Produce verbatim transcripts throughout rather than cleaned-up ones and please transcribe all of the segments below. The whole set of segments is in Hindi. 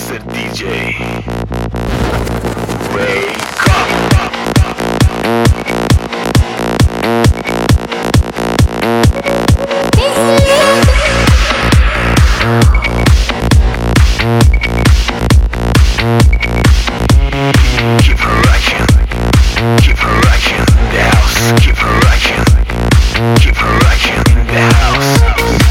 Master D J Wake up. Keep rocking, keep rocking the house, keep rocking, keep rocking the house.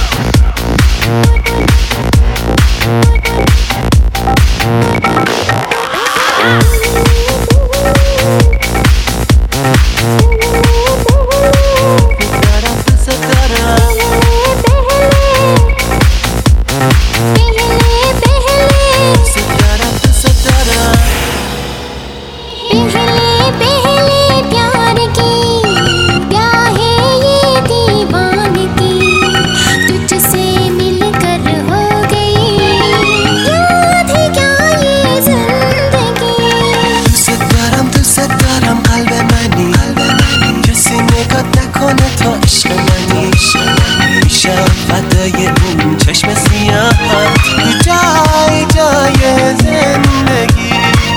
فدای اون چشم سیاهت تو جای جای زندگی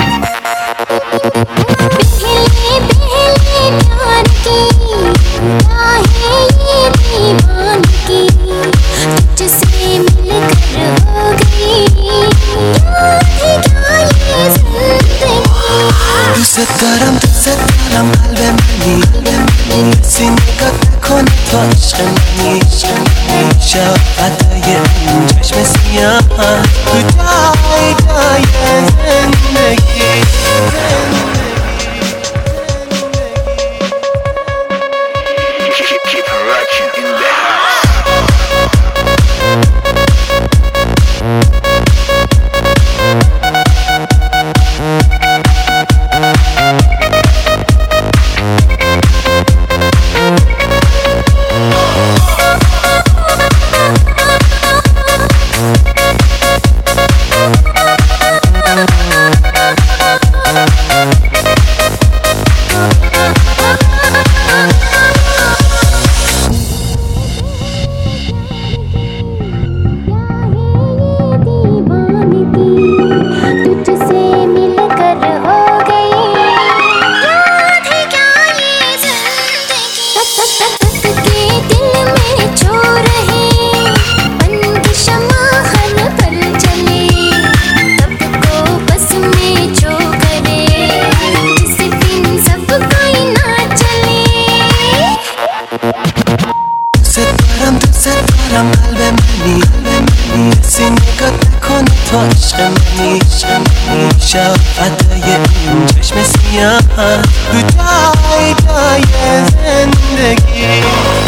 पहले पहले प्यार की क्या है ये दीवानगी तुझसे मिलकर हो गई क्या थी क्या ये जिंदगी دوست دارم دوست دارم قلب منی کسی نگاه نکنه تو عشق منی شب فدای اون چشم سیاهت تو جای جای زندگی Keep, keep rocking in the house. قلب منی کسی نگاه نکنه تو عشق منی شب فدای اون چشم سیاهت تو جای جای زندگی